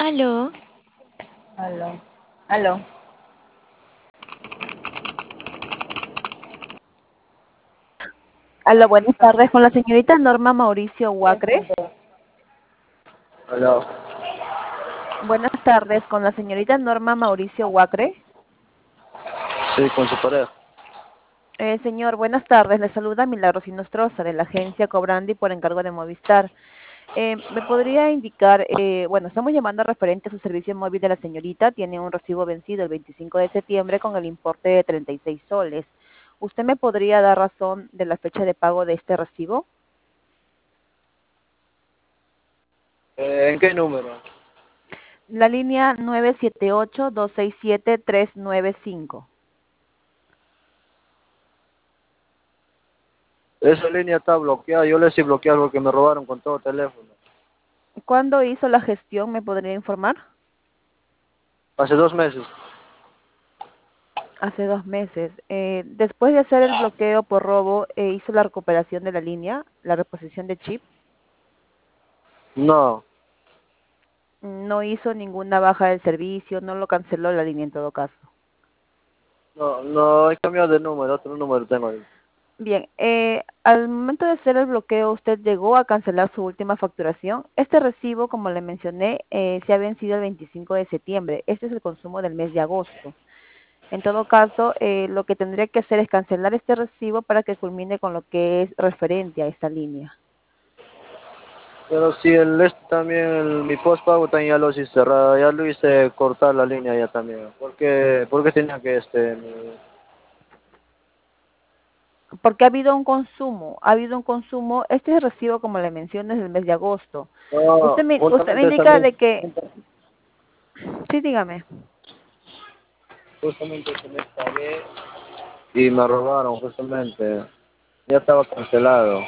Aló, Aló. Aló. Hola, buenas tardes con la señorita Norma Mauricio Huacre. Aló. Buenas tardes con la señorita Norma Mauricio Huacre. Sí, con su pareja. Señor, buenas tardes. Le saluda Milagros Inostroza de la agencia Cobrandi por encargo de Movistar. ¿Me podría indicar, bueno, estamos llamando referente a su servicio móvil de la señorita, tiene un recibo vencido el 25 de septiembre con el importe de 36 soles. ¿Usted me podría dar razón de la fecha de pago de este recibo? ¿En qué número? La línea 978-267-395. Esa línea está bloqueada. Yo le hice bloquear porque me robaron con todo teléfono. ¿Cuándo hizo la gestión? ¿Me podría informar? Hace 2 meses. Hace 2 meses. Después de hacer el bloqueo por robo, ¿hizo la recuperación de la línea, la reposición de chip? No, No hizo ninguna baja del servicio, no lo canceló la línea en todo caso. no, he cambiado de número, otro número tengo ahí. Bien, al momento de hacer el bloqueo, ¿usted llegó a cancelar su última facturación? Este recibo, como le mencioné, se ha vencido el 25 de septiembre. Este es el consumo del mes de agosto. En todo caso, lo que tendría que hacer es cancelar este recibo para que culmine con lo que es referente a esta línea. Pero si mi postpago también ya lo hice cerrado, ya lo hice cortar la línea ya también. ¿Por qué tenía que Porque ha habido un consumo, este es el recibo, como le mencioné, es del mes de agosto. No, Usted me justamente indica de que, sí, dígame. justamente ese mes pagué y me robaron justamente. Ya estaba cancelado.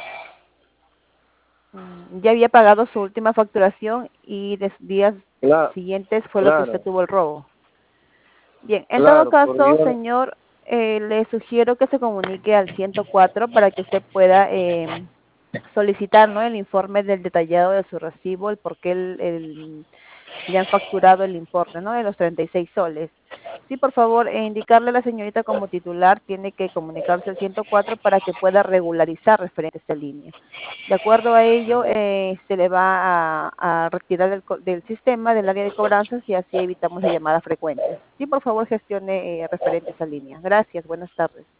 Ya había pagado su última facturación y días Claro, siguientes fue lo que usted claro, tuvo el robo. Bien, en todo claro, porque caso, yo señor, le sugiero que se comunique al 104 para que usted pueda solicitar, ¿no?, el informe del detallado de su recibo, el por qué le han facturado el importe, ¿no?, de los 36 soles. Sí, por favor, indicarle a la señorita como titular, tiene que comunicarse al 104 para que pueda regularizar referente a esta línea. De acuerdo a ello, se le va a retirar del sistema, del área de cobranzas, y así evitamos las llamadas frecuentes. Sí, por favor, gestione referente a esa línea. Gracias, buenas tardes.